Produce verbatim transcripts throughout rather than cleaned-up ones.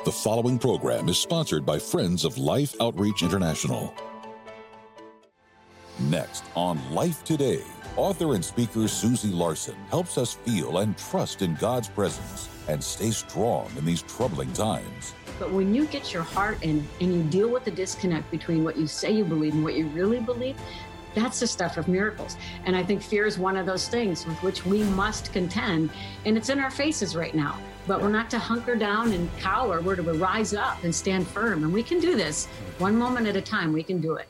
The following program is sponsored by Friends of Life Outreach International. Next on Life Today, author and speaker Susie Larson helps us feel and trust in God's presence and stay strong in these troubling times. But when you get your heart in and you deal with the disconnect between what you say you believe and what you really believe, that's the stuff of miracles. And I think fear is one of those things with which we must contend. And it's in our faces right now. But we're not to hunker down and cower. We're to rise up and stand firm. And we can do this one moment at a time. We can do it.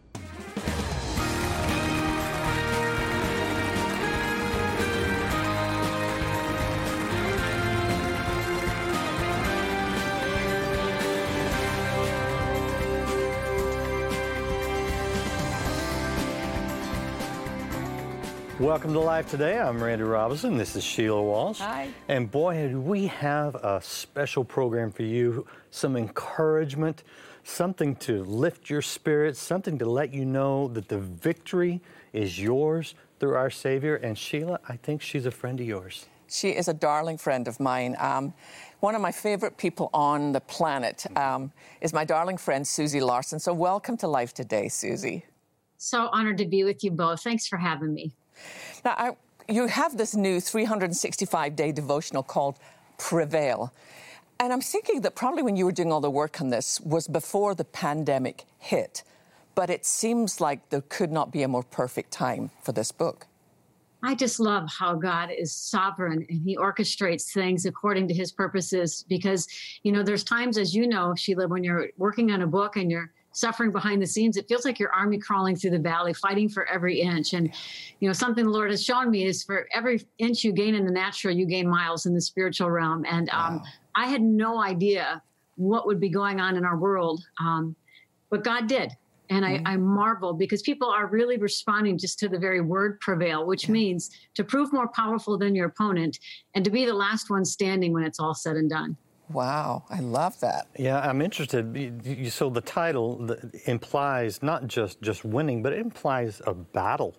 Welcome to Life Today. I'm Randy Robinson. This is Sheila Walsh. Hi. And boy, do we have a special program for you, some encouragement, something to lift your spirits, something to let you know that the victory is yours through our Savior. And Sheila, I think she's a friend of yours. She is a darling friend of mine. Um, one of my favorite people on the planet um, is my darling friend, Susie Larson. So welcome to Life Today, Susie. So honored to be with you both. Thanks for having me. Now, I, you have this new three hundred sixty-five day devotional called Prevail. And I'm thinking that probably when you were doing all the work on this was before the pandemic hit. But it seems like there could not be a more perfect time for this book. I just love how God is sovereign and he orchestrates things according to his purposes. Because, you know, there's times, as you know, Sheila, when you're working on a book and you're suffering behind the scenes, it feels like your army crawling through the valley, fighting for every inch. And, you know, something the Lord has shown me is for every inch you gain in the natural, you gain miles in the spiritual realm. And um, wow. I had no idea what would be going on in our world, um, but God did. And mm-hmm. I, I marvel because people are really responding just to the very word prevail, which yeah. means to prove more powerful than your opponent and to be the last one standing when it's all said and done. Wow, I love that. Yeah, I'm interested. You, so the title implies not just, just winning, but it implies a battle.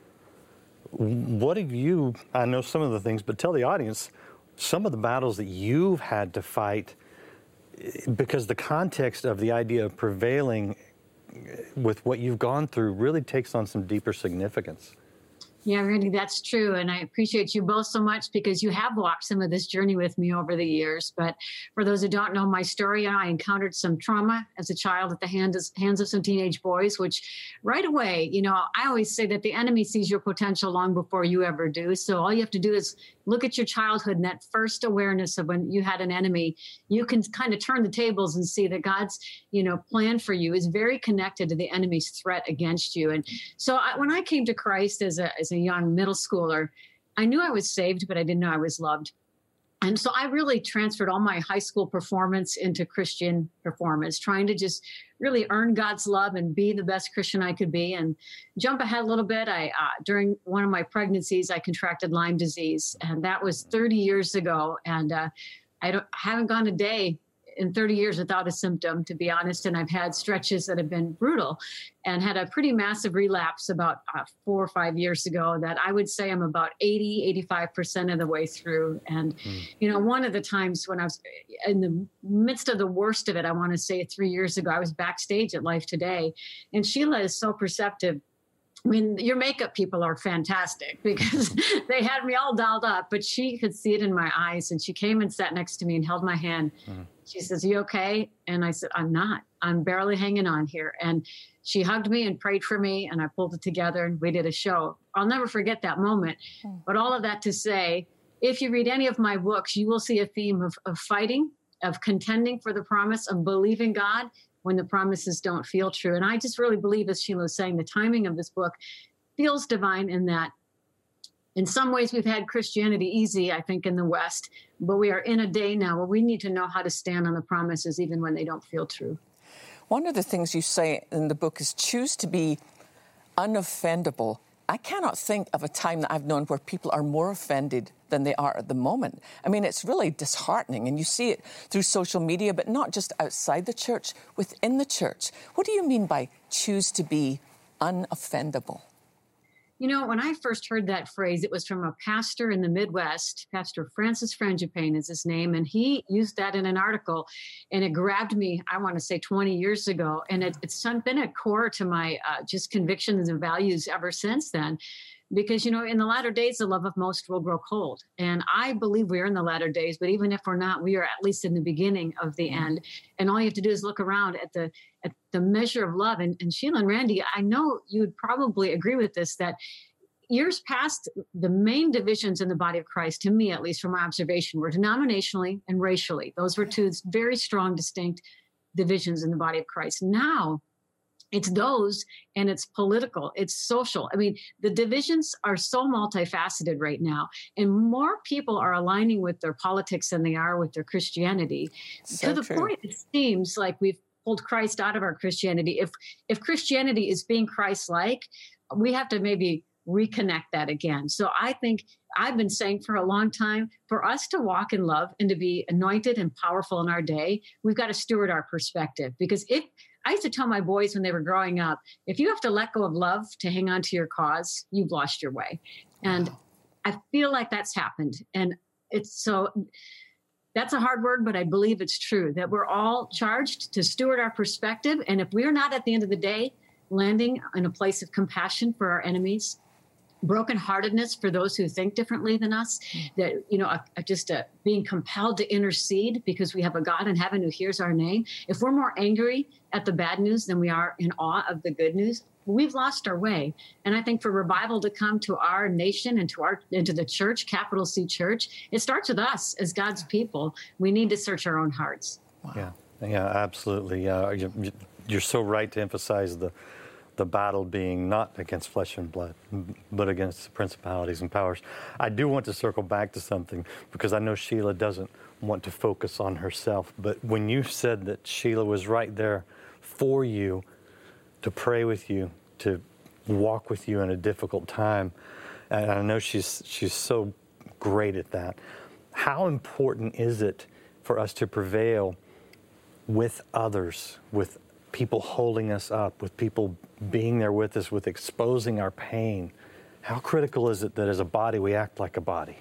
What have you, I know some of the things, but tell the audience some of the battles that you've had to fight, because the context of the idea of prevailing with what you've gone through really takes on some deeper significance. Yeah, Randy, that's true. And I appreciate you both so much because you have walked some of this journey with me over the years. But for those who don't know my story, I encountered some trauma as a child at the hands, hands of some teenage boys, which right away, you know, I always say that the enemy sees your potential long before you ever do. So all you have to do is look at your childhood and that first awareness of when you had an enemy, you can kind of turn the tables and see that God's, you know, plan for you is very connected to the enemy's threat against you. And so I, when I came to Christ as a, as a young middle schooler, I knew I was saved, but I didn't know I was loved. And so I really transferred all my high school performance into Christian performance, trying to just really earn God's love and be the best Christian I could be. And jump ahead a little bit, I uh, during one of my pregnancies, I contracted Lyme disease, and that was thirty years ago. And uh, I don't, haven't gone a day in thirty years without a symptom, to be honest. And I've had stretches that have been brutal and had a pretty massive relapse about uh, four or five years ago that I would say I'm about eighty, eighty-five percent of the way through. And, mm. you know, one of the times when I was in the midst of the worst of it, I want to say three years ago, I was backstage at Life Today, and Sheila is so perceptive. I mean, your makeup people are fantastic because they had me all dolled up, but she could see it in my eyes. And she came and sat next to me and held my hand. Mm. She says, "You okay?" And I said, "I'm not. I'm barely hanging on here." And she hugged me and prayed for me, and I pulled it together, and we did a show. I'll never forget that moment. Mm. But all of that to say, if you read any of my books, you will see a theme of, of fighting, of contending for the promise, of believing God when the promises don't feel true. And I just really believe, as Sheila was saying, the timing of this book feels divine in that in some ways we've had Christianity easy, I think, in the West, but we are in a day now where we need to know how to stand on the promises even when they don't feel true. One of the things you say in the book is choose to be unoffendable. I cannot think of a time that I've known where people are more offended than they are at the moment. I mean, it's really disheartening, and you see it through social media, but not just outside the church, within the church. What do you mean by choose to be unoffendable? You know, when I first heard that phrase, it was from a pastor in the Midwest. Pastor Francis Frangipane is his name, and he used that in an article, and it grabbed me, I want to say twenty years ago, and it, it's been a core to my uh, just convictions and values ever since then. Because, you know, in the latter days, the love of most will grow cold. And I believe we're in the latter days, but even if we're not, we are at least in the beginning of the end. And all you have to do is look around at the at the measure of love. And, and Sheila and Randy, I know you'd probably agree with this, that years past, the main divisions in the body of Christ, to me, at least from my observation, were denominationally and racially. Those were two very strong, distinct divisions in the body of Christ. Now, it's those, and it's political, it's social. I mean, the divisions are so multifaceted right now, and more people are aligning with their politics than they are with their Christianity. So to the true. point, it seems like we've pulled Christ out of our Christianity. If if Christianity is being Christ-like, we have to maybe reconnect that again. So I think I've been saying for a long time, for us to walk in love and to be anointed and powerful in our day, we've got to steward our perspective. Because if I used to tell my boys when they were growing up, if you have to let go of love to hang on to your cause, you've lost your way. And wow. I feel like that's happened. And it's so, that's a hard word, but I believe it's true that we're all charged to steward our perspective. And if we're not at the end of the day landing in a place of compassion for our enemies, brokenheartedness for those who think differently than us, that, you know, a, a, just a, being compelled to intercede because we have a God in heaven who hears our name. If we're more angry at the bad news than we are in awe of the good news, we've lost our way. And I think for revival to come to our nation and to our into the church, capital C church, it starts with us as God's people. We need to search our own hearts. Wow. Yeah, yeah, absolutely. Uh, you, you're so right to emphasize the the battle being not against flesh and blood, but against principalities and powers. I do want to circle back to something, because I know Sheila doesn't want to focus on herself, but when you said that Sheila was right there for you, to pray with you, to walk with you in a difficult time, and I know she's she's so great at that. How important is it for us to prevail with others, with people holding us up, with people being there with us, with exposing our pain? How critical is it that as a body we act like a body?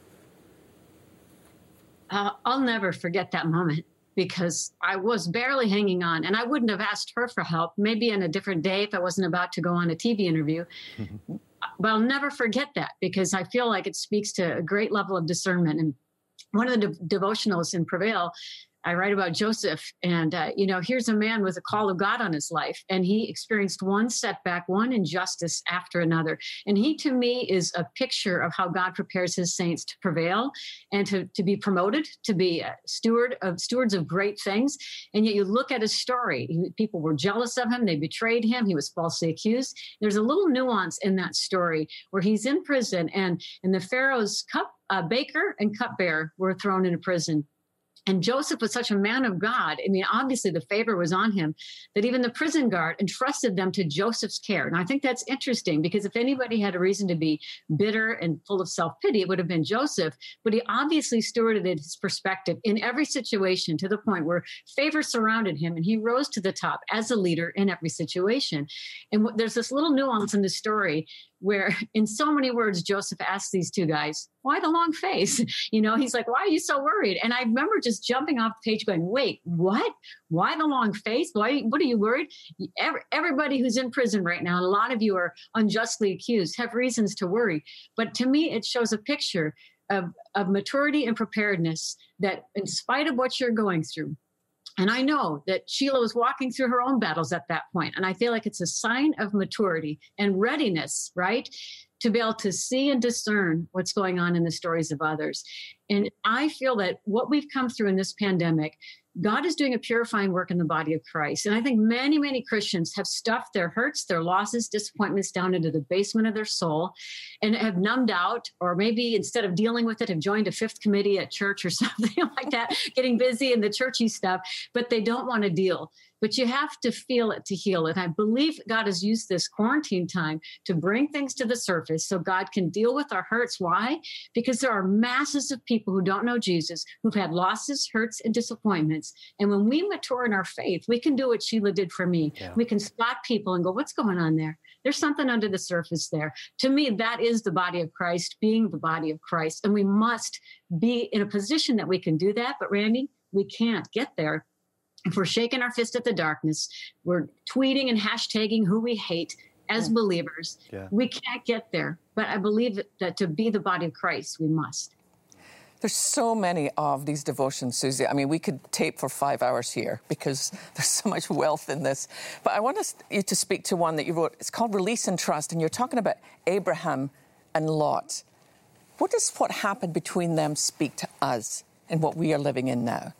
Uh, I'll never forget that moment, because I was barely hanging on, and I wouldn't have asked her for help, maybe in a different day if I wasn't about to go on a T V interview. Mm-hmm. But I'll never forget that, because I feel like it speaks to a great level of discernment. And one of the de- devotionals in Prevail, I write about Joseph, and, uh, you know, here's a man with a call of God on his life, and he experienced one setback, one injustice after another. And he, to me, is a picture of how God prepares his saints to prevail and to, to be promoted, to be a steward of stewards of great things. And yet you look at his story, he, people were jealous of him. They betrayed him. He was falsely accused. There's a little nuance in that story where he's in prison, and, and the Pharaoh's cup uh, baker and cupbearer were thrown into prison. And Joseph was such a man of God. I mean, obviously the favor was on him, that even the prison guard entrusted them to Joseph's care. And I think that's interesting, because if anybody had a reason to be bitter and full of self-pity, it would have been Joseph. But he obviously stewarded his perspective in every situation to the point where favor surrounded him, and he rose to the top as a leader in every situation. And there's this little nuance in the story where, in so many words, Joseph asks these two guys, why the long face? You know, he's like, why are you so worried? And I remember just jumping off the page going, wait, what? Why the long face? Why? What are you worried? Every, everybody who's in prison right now, and a lot of you are unjustly accused, have reasons to worry. But to me, it shows a picture of, of maturity and preparedness, that in spite of what you're going through, and I know that Sheila was walking through her own battles at that point, and I feel like it's a sign of maturity and readiness, right, to be able to see and discern what's going on in the stories of others. And I feel that what we've come through in this pandemic, God is doing a purifying work in the body of Christ. And I think many, many Christians have stuffed their hurts, their losses, disappointments down into the basement of their soul, and have numbed out, or maybe instead of dealing with it, have joined a fifth committee at church or something like that, getting busy in the churchy stuff, but they don't want to deal. But you have to feel it to heal it. I believe God has used this quarantine time to bring things to the surface so God can deal with our hurts. Why? Because there are masses of people people who don't know Jesus, who've had losses, hurts, and disappointments. And when we mature in our faith, we can do what Sheila did for me. Yeah. We can spot people and go, what's going on there? There's something under the surface there. To me, that is the body of Christ, being the body of Christ. And we must be in a position that we can do that. But Randy, we can't get there if we're shaking our fist at the darkness, we're tweeting and hashtagging who we hate as yeah. believers. Yeah. We can't get there. But I believe that to be the body of Christ, we must. There's so many of these devotions, Susie. I mean, we could tape for five hours here because there's so much wealth in this. But I want us, you to speak to one that you wrote. It's called Release and Trust, and you're talking about Abraham and Lot. What does what happened between them speak to us and what we are living in now?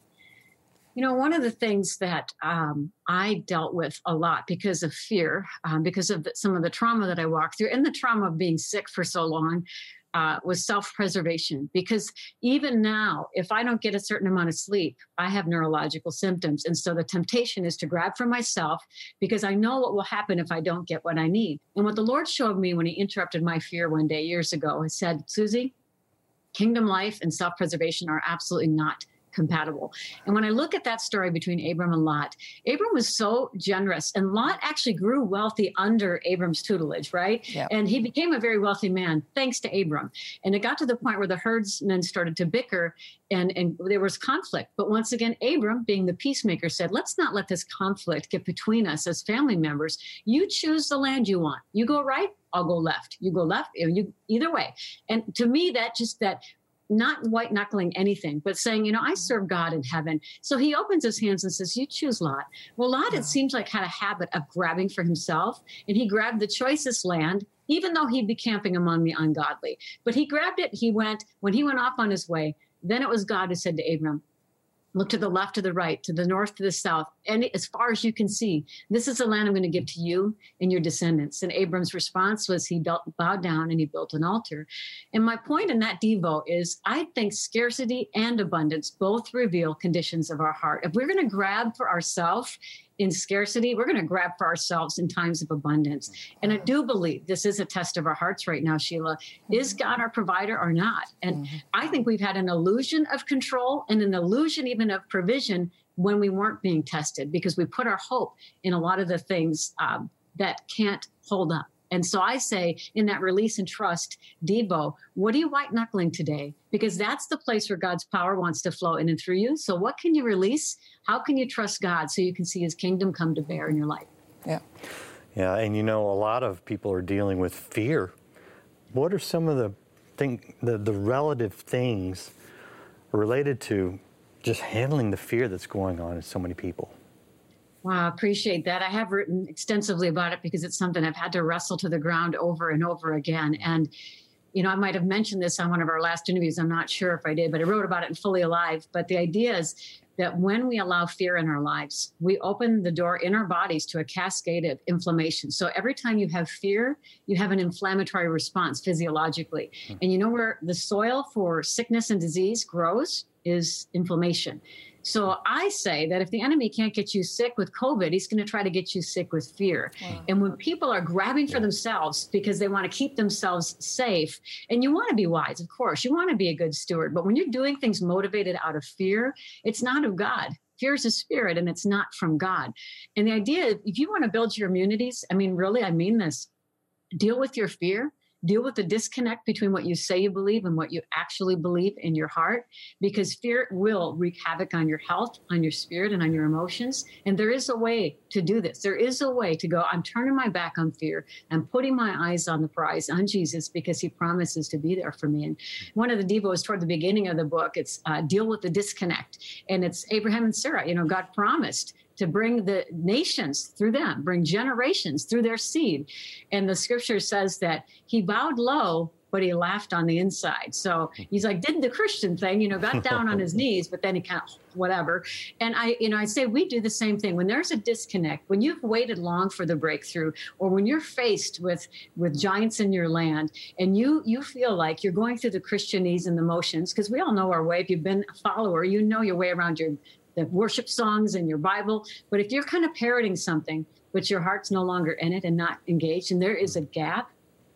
You know, one of the things that um, I dealt with a lot because of fear, um, because of the, some of the trauma that I walked through and the trauma of being sick for so long, uh, was self-preservation. Because even now, if I don't get a certain amount of sleep, I have neurological symptoms. And so the temptation is to grab for myself because I know what will happen if I don't get what I need. And what the Lord showed me when he interrupted my fear one day years ago, he said, Susie, kingdom life and self-preservation are absolutely not compatible. And when I look at that story between Abram and Lot, Abram was so generous, and Lot actually grew wealthy under Abram's tutelage, right? Yep. And he became a very wealthy man thanks to Abram. And it got to the point where the herdsmen started to bicker, and, and there was conflict. But once again, Abram, being the peacemaker, said, let's not let this conflict get between us as family members. You choose the land you want. You go right, I'll go left. You go left, you either way. And to me, that just that not white knuckling anything, but saying, you know, I serve God in heaven. So he opens his hands and says, you choose Lot. Well, Lot, yeah. it seems like had a habit of grabbing for himself, and he grabbed the choicest land, even though he'd be camping among the ungodly. But he grabbed it. He went, when he went off on his way, then it was God who said to Abram, look to the left, to the right, to the north, to the south, and as far as you can see, this is the land I'm going to give to you and your descendants. And Abram's response was he bowed down and he built an altar. And my point in that Devo is I think scarcity and abundance both reveal conditions of our heart. If we're going to grab for ourselves in scarcity, we're going to grab for ourselves in times of abundance. And I do believe this is a test of our hearts right now, Sheila. Is God our provider or not? And mm-hmm. I think we've had an illusion of control and an illusion even of provision when we weren't being tested, because we put our hope in a lot of the things um, that can't hold up. And so I say in that Release and Trust Devo, what are you white knuckling today? Because that's the place where God's power wants to flow in and through you. So what can you release? How can you trust God so you can see his kingdom come to bear in your life? Yeah. Yeah. And you know, a lot of people are dealing with fear. What are some of the thing, the, the relative things related to just handling the fear that's going on in so many people? Wow, I appreciate that. I have written extensively about it because it's something I've had to wrestle to the ground over and over again. And, you know, I might have mentioned this on one of our last interviews. I'm not sure if I did, but I wrote about it in Fully Alive. But the idea is that when we allow fear in our lives, we open the door in our bodies to a cascade of inflammation. So every time you have fear, you have an inflammatory response physiologically. Mm-hmm. And you know where the soil for sickness and disease grows is inflammation. So I say that if the enemy can't get you sick with COVID, he's going to try to get you sick with fear. Wow. And when people are grabbing for themselves because they want to keep themselves safe, and you want to be wise, of course, you want to be a good steward. But when you're doing things motivated out of fear, it's not of God. Fear is a spirit, and it's not from God. And the idea, if you want to build your immunities, I mean, really, I mean this, deal with your fear. Deal with the disconnect between what you say you believe and what you actually believe in your heart, because fear will wreak havoc on your health, on your spirit, and on your emotions. And there is a way to do this. There is a way to go, I'm turning my back on fear. I'm putting my eyes on the prize, on Jesus, because he promises to be there for me. And one of the devos toward the beginning of the book, it's uh, deal with the disconnect. And it's Abraham and Sarah. You know, God promised to bring the nations through them, bring generations through their seed. And the scripture says that he bowed low, but he laughed on the inside. So he's like, did the Christian thing, you know, got down on his knees, but then he kind of whatever. And I, you know, I say we do the same thing. When there's a disconnect, when you've waited long for the breakthrough, or when you're faced with, with giants in your land, and you, you feel like you're going through the Christianese and the motions, because we all know our way. If you've been a follower, you know your way around your the worship songs and your Bible. But if you're kind of parroting something, but your heart's no longer in it and not engaged, and there is a gap,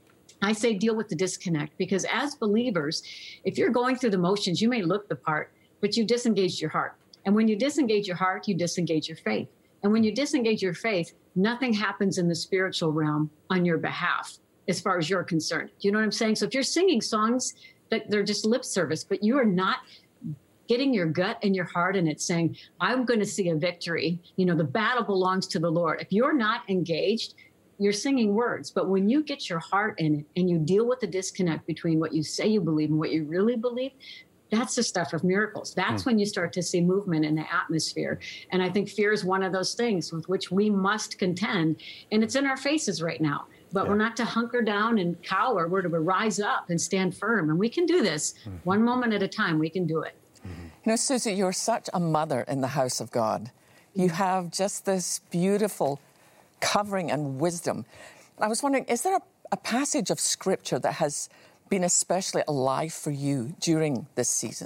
I say deal with the disconnect, because as believers, if you're going through the motions, you may look the part, but you disengaged your heart. And when you disengage your heart, you disengage your faith. And when you disengage your faith, nothing happens in the spiritual realm on your behalf as far as you're concerned. Do you know what I'm saying? So if you're singing songs that they're just lip service, but you are not getting your gut and your heart in it saying, I'm going to see a victory. You know, the battle belongs to the Lord. If you're not engaged, you're singing words. But when you get your heart in it and you deal with the disconnect between what you say you believe and what you really believe, that's the stuff of miracles. That's mm. when you start to see movement in the atmosphere. And I think fear is one of those things with which we must contend. And it's in our faces right now. But yeah. we're not to hunker down and cower. We're to rise up and stand firm. And we can do this mm-hmm. one moment at a time. We can do it. Mm-hmm. You know, Susie, you're such a mother in the house of God. You have just this beautiful covering and wisdom. I was wondering, is there a, a passage of Scripture that has been especially alive for you during this season?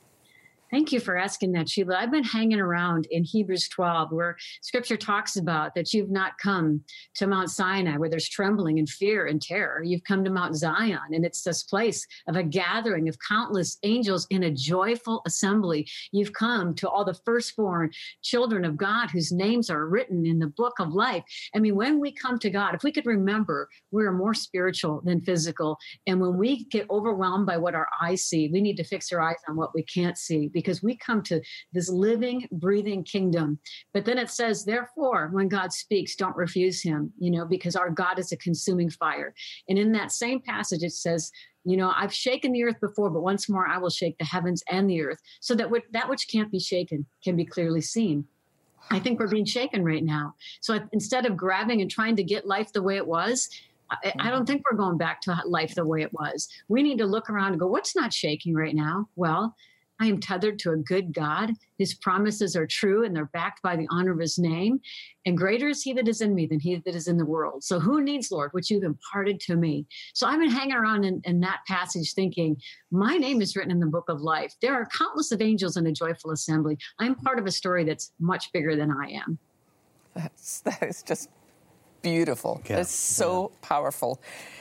Thank you for asking that, Sheila. I've been hanging around in Hebrews twelve, where Scripture talks about that you've not come to Mount Sinai, where there's trembling and fear and terror. You've come to Mount Zion, and it's this place of a gathering of countless angels in a joyful assembly. You've come to all the firstborn children of God whose names are written in the book of life. I mean, when we come to God, if we could remember, we're more spiritual than physical. And when we get overwhelmed by what our eyes see, we need to fix our eyes on what we can't see, because we come to this living, breathing kingdom. But then it says, therefore, when God speaks, don't refuse him, you know, because our God is a consuming fire. And in that same passage, it says, you know, I've shaken the earth before, but once more I will shake the heavens and the earth, so that what, that which can't be shaken can be clearly seen. I think we're being shaken right now. So instead of grabbing and trying to get life the way it was, I, I don't think we're going back to life the way it was. We need to look around and go, what's not shaking right now? Well, I am tethered to a good God. His promises are true, and they're backed by the honor of his name. And greater is he that is in me than he that is in the world. So who needs, Lord, what you've imparted to me? So I've been hanging around in, in that passage thinking, my name is written in the book of life. There are countless of angels in a joyful assembly. I'm part of a story that's much bigger than I am. That's, that is just beautiful. Yeah. It's so yeah. powerful.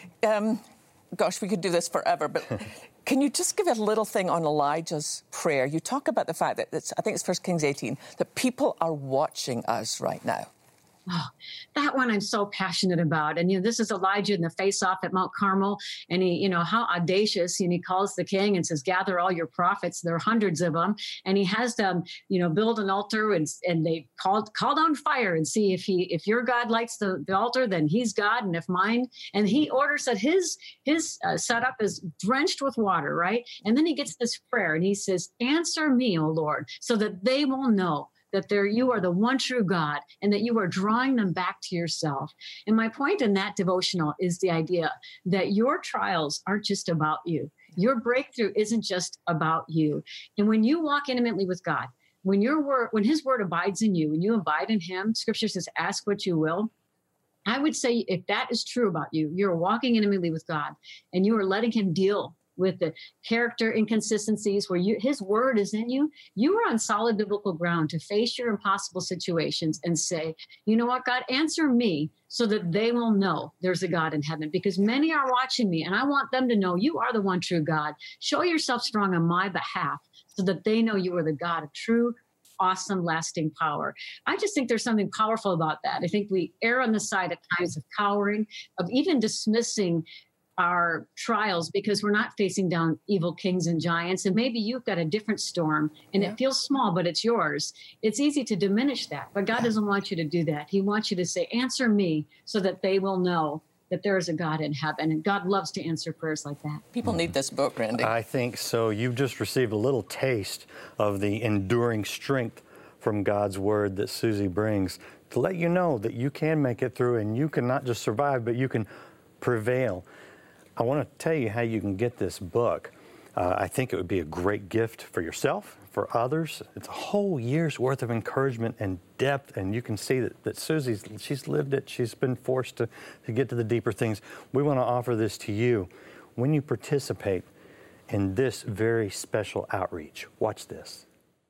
Um, gosh, we could do this forever, but... Can you just give a little thing on Elijah's prayer? You talk about the fact that, it's, I think it's First Kings eighteen, that people are watching us right now. Oh, that one I'm so passionate about. And, you know, this is Elijah in the face-off at Mount Carmel. And he, you know, how audacious. And he calls the king and says, gather all your prophets. There are hundreds of them. And he has them, you know, build an altar, and and they called, call down fire and see if he, if your God lights the, the altar, then he's God. And if mine, and he orders that his, his uh, setup is drenched with water, right? And then he gets this prayer and he says, answer me, O Lord, so that they will know that there you are the one true God, and that you are drawing them back to yourself. And my point in that devotional is the idea that your trials aren't just about you. Your breakthrough isn't just about you. And when you walk intimately with God, when your word, when his word abides in you, and you abide in him, Scripture says, ask what you will. I would say if that is true about you, you're walking intimately with God, and you are letting him deal with the character inconsistencies where you, his word is in you, you are on solid biblical ground to face your impossible situations and say, you know what, God, answer me so that they will know there's a God in heaven, because many are watching me and I want them to know you are the one true God. Show yourself strong on my behalf so that they know you are the God of true, awesome, lasting power. I just think there's something powerful about that. I think we err on the side at times of cowering, of even dismissing our trials because we're not facing down evil kings and giants. And maybe you've got a different storm and yeah. it feels small, but it's yours. It's easy to diminish that, but God yeah. doesn't want you to do that. He wants you to say, answer me, so that they will know that there is a God in heaven. And God loves to answer prayers like that. People need this book, Randy. I think so. You've just received a little taste of the enduring strength from God's word that Susie brings to let you know that you can make it through, and you can not just survive, but you can prevail. I want to tell you how you can get this book. Uh, I think it would be a great gift for yourself, for others. It's a whole year's worth of encouragement and depth, and you can see that, that Susie's, she's lived it. She's been forced to, to get to the deeper things. We want to offer this to you when you participate in this very special outreach. Watch this.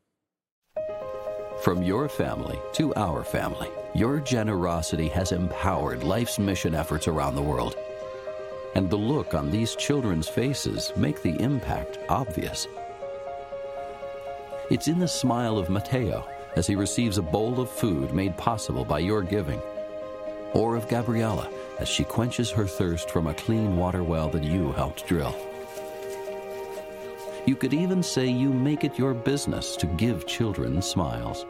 From your family to our family, your generosity has empowered life's mission efforts around the world. and the look on these children's faces make the impact obvious. It's in the smile of Mateo as he receives a bowl of food made possible by your giving, or of Gabriella as she quenches her thirst from a clean water well that you helped drill. You could even say you make it your business to give children smiles.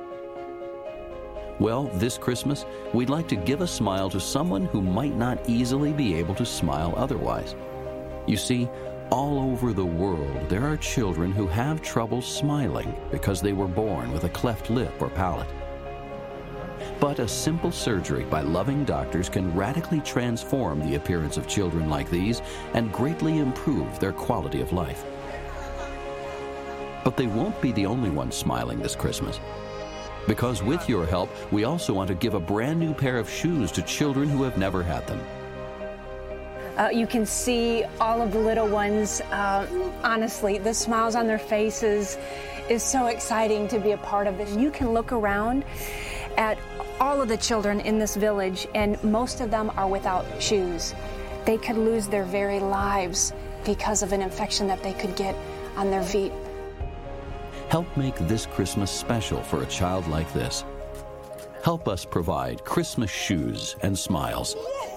Well, this Christmas, we'd like to give a smile to someone who might not easily be able to smile otherwise. You see, all over the world, there are children who have trouble smiling because they were born with a cleft lip or palate. But a simple surgery by loving doctors can radically transform the appearance of children like these and greatly improve their quality of life. But they won't be the only ones smiling this Christmas. Because with your help, we also want to give a brand new pair of shoes to children who have never had them. Uh, you can see all of the little ones. Uh, honestly, the smiles on their faces is so exciting to be a part of this. You can look around at all of the children in this village, and most of them are without shoes. They could lose their very lives because of an infection that they could get on their feet. Help make this Christmas special for a child like this. Help us provide Christmas shoes and smiles.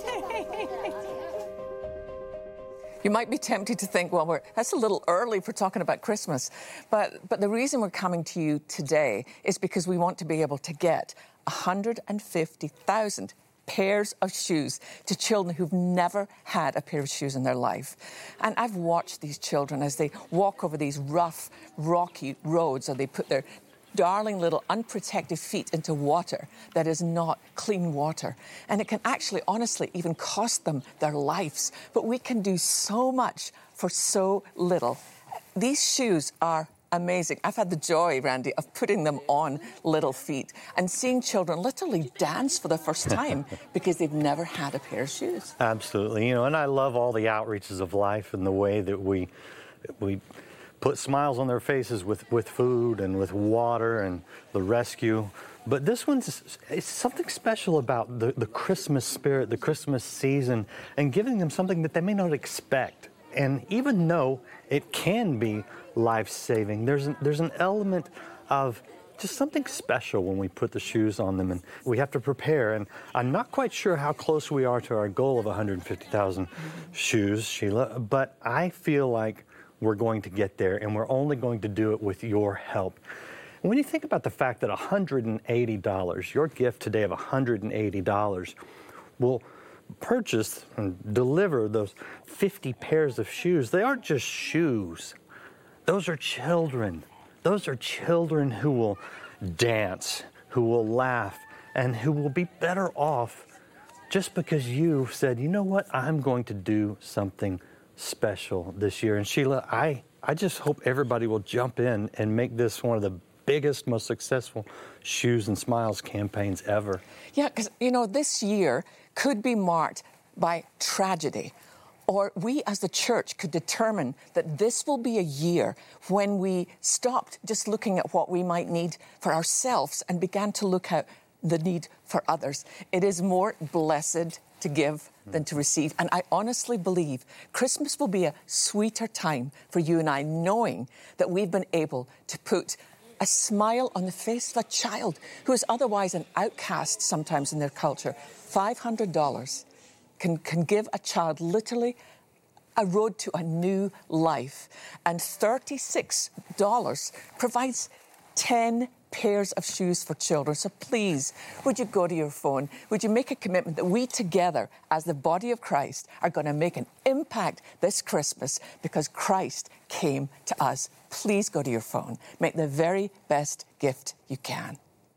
You might be tempted to think, well, we're, that's a little early for talking about Christmas. But, but the reason we're coming to you today is because we want to be able to get one hundred fifty thousand pairs of shoes to children who've never had a pair of shoes in their life. And I've watched these children as they walk over these rough, rocky roads, or they put their darling little unprotected feet into water that is not clean water. And it can actually, honestly, even cost them their lives. But we can do so much for so little. These shoes are amazing. I've had the joy, Randy, of putting them on little feet and seeing children literally dance for the first time because they've never had a pair of shoes. Absolutely. You know, and I love all the outreaches of life and the way that we we put smiles on their faces with, with food and with water and the rescue. But this one's, it's something special about the, the Christmas spirit, the Christmas season, and giving them something that they may not expect. And even though it can be life-saving, there's an, there's an element of just something special when we put the shoes on them, and we have to prepare. And I'm not quite sure how close we are to our goal of one hundred fifty thousand shoes, Sheila, but I feel like we're going to get there, and we're only going to do it with your help. And when you think about the fact that one hundred eighty dollars, your gift today of one hundred eighty dollars will purchase and deliver those fifty pairs of shoes, they aren't just shoes. Those are children. Those are children who will dance, who will laugh, and who will be better off just because you said, you know what, I'm going to do something special this year. And Sheila, I, I just hope everybody will jump in and make this one of the biggest, most successful Shoes and Smiles campaigns ever. Yeah, because, you know, this year could be marked by tragedy. Or we as the church could determine that this will be a year when we stopped just looking at what we might need for ourselves and began to look at the need for others. It is more blessed to give than to receive. And I honestly believe Christmas will be a sweeter time for you and I, knowing that we've been able to put a smile on the face of a child who is otherwise an outcast sometimes in their culture. five hundred dollars can, can give a child literally a road to a new life. And thirty-six dollars provides ten pairs of shoes for children. So please, would you go to your phone? Would you make a commitment that we together, as the body of Christ, are going to make an impact this Christmas because Christ came to us? Please go to your phone. Make the very best gift you can.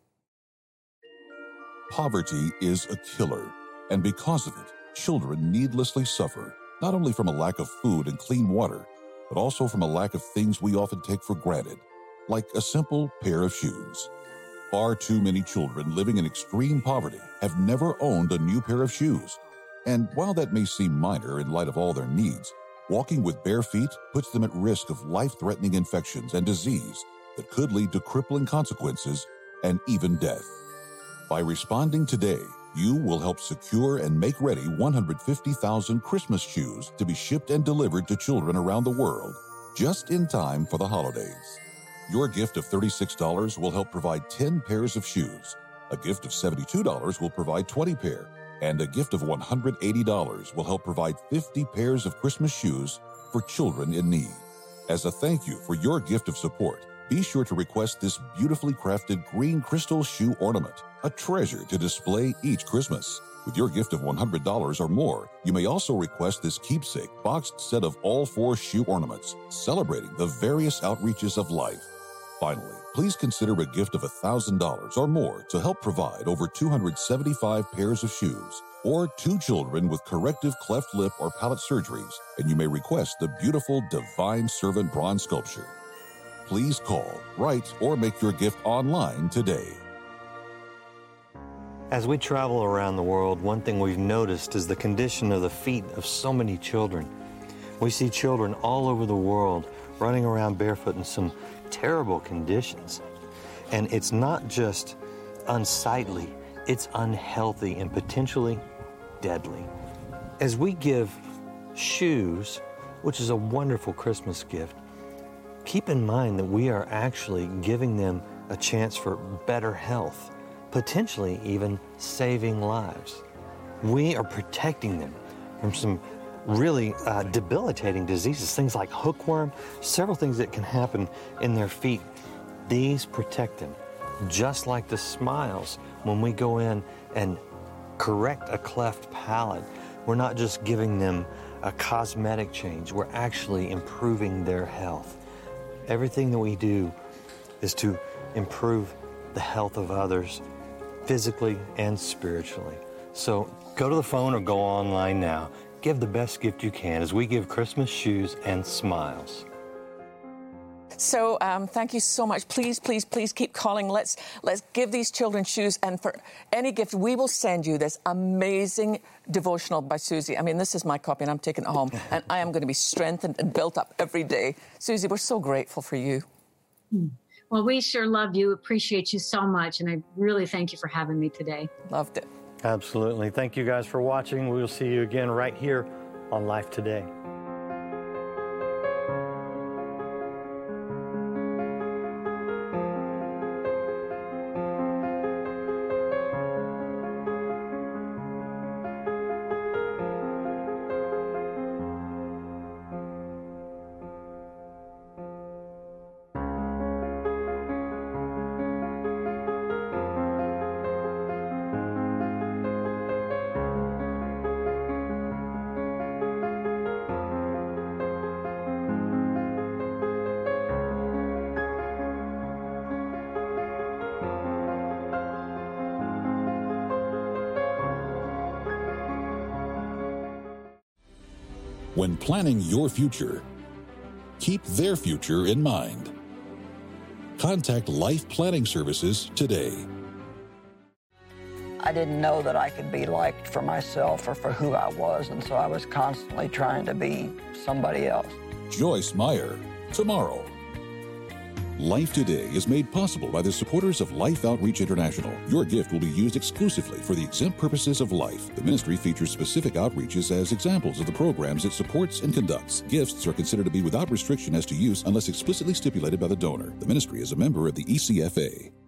Poverty is a killer, and because of it, children needlessly suffer, not only from a lack of food and clean water, but also from a lack of things we often take for granted, like a simple pair of shoes. Far too many children living in extreme poverty have never owned a new pair of shoes. And while that may seem minor in light of all their needs, walking with bare feet puts them at risk of life-threatening infections and disease that could lead to crippling consequences and even death. By responding today, You will help secure and make ready one hundred fifty thousand Christmas shoes to be shipped and delivered to children around the world, just in time for the holidays. Your gift of thirty-six dollars will help provide ten pairs of shoes. A gift of seventy-two dollars will provide twenty pairs, and a gift of one hundred eighty dollars will help provide fifty pairs of Christmas shoes for children in need. As a thank you for your gift of support, be sure to request this beautifully crafted green crystal shoe ornament, a treasure to display each Christmas. With your gift of one hundred dollars or more, you may also request this keepsake boxed set of all four shoe ornaments, celebrating the various outreaches of life. Finally, please consider a gift of one thousand dollars or more to help provide over two hundred seventy-five pairs of shoes, or two children with corrective cleft lip or palate surgeries, and you may request the beautiful Divine Servant bronze sculpture. Please call, write, or make your gift online today. As we travel around the world, one thing we've noticed is the condition of the feet of so many children. We see children all over the world running around barefoot in some terrible conditions. And it's not just unsightly, it's unhealthy and potentially deadly. As we give shoes, which is a wonderful Christmas gift, keep in mind that we are actually giving them a chance for better health, potentially even saving lives. We are protecting them from some really uh, debilitating diseases, things like hookworm, several things that can happen in their feet. These protect them, just like the smiles when we go in and correct a cleft palate. We're not just giving them a cosmetic change, we're actually improving their health. Everything that we do is to improve the health of others, physically and spiritually. So go to the phone or go online now. Give the best gift you can as we give Christmas shoes and smiles. So um, thank you so much. Please, please, please keep calling. Let's let's give these children shoes. And for any gift, we will send you this amazing devotional by Susie. I mean, this is my copy, and I'm taking it home. And I am going to be strengthened and built up every day. Susie, we're so grateful for you. Well, we sure love you, appreciate you so much. And I really thank you for having me today. Loved it. Absolutely. Thank you guys for watching. We will see you again right here on Life Today. When planning your future, keep their future in mind. Contact Life Planning Services today. I didn't know that I could be liked for myself or for who I was, and so I was constantly trying to be somebody else. Joyce Meyer, tomorrow. Life Today is made possible by the supporters of Life Outreach International. Your gift will be used exclusively for the exempt purposes of life. The ministry features specific outreaches as examples of the programs it supports and conducts. Gifts are considered to be without restriction as to use unless explicitly stipulated by the donor. The ministry is a member of the E C F A.